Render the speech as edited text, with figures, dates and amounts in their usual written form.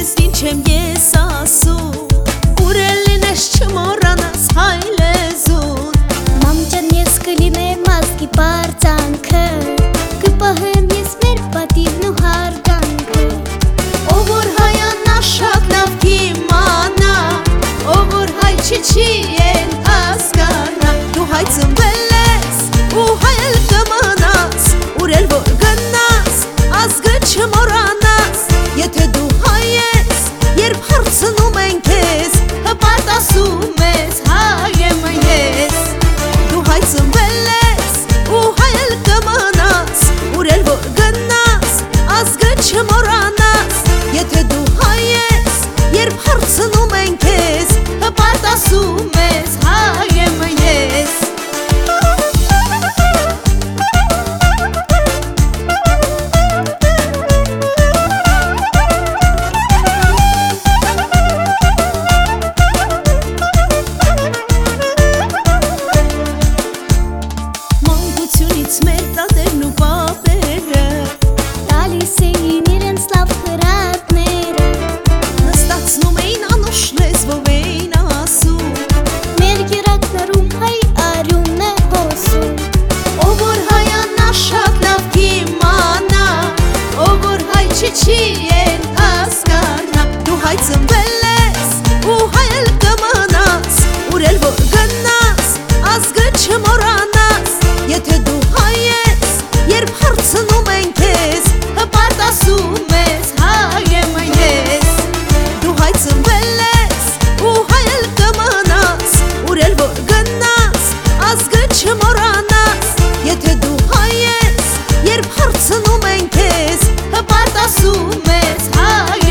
քեզ ինչ եմ ես ասում Ուրելին ես չմորանաս հայլեզուն Մամ ջան ես կլինեմ ազգի պարծանքը Կպահեմ ես մեր պատիվն ու հարգանքը Ով որ հայանա շատ լավ կիմանա Ով որ հայ չի են հասկանա Դու հայ ծնվել ես ու հայ էլ կմնաս Ուրել որ գնաս ազգը չմորանաս Եթե դու հայ ես երբ հարցնում են քեզ Հպարտ ասում ես հայ եմ ես Դու հայ ծնվել ես ու հայ էլ կմնաս Ուրել որ գնաս ազգը չմորանաս Եթե դու հայ ես երբ հարցնում են քեզ Հպարտ ասում ես հայ եմ ես Մանկությունից մեր տատերն ու պապերը Տալիս էին իրենց լավ խրատները Նստացնում էին անուշ լեզվով էին ասում Մեր գերակներում հայ արյունն է հոսում Ով որ հայանա շատ լավ կիմանա Ով որ հայ չի են հասկանա Դու հայ ծնվել ես ու հայ էլ կմնաս Ուրել որ գնաս ազգը չմորանաս Եթե դու հայ ես երբ հարցնում են քեզ Հպարտ ասում ես հայ եմ ես Դու հայ ծնվել ես ու հայ էլ կմնաս Ուրել որ գնաս ազգը չմորանաս Եթե դու հայ ես երբ հարցնում են քեզ Հպարտ ասում ես հայ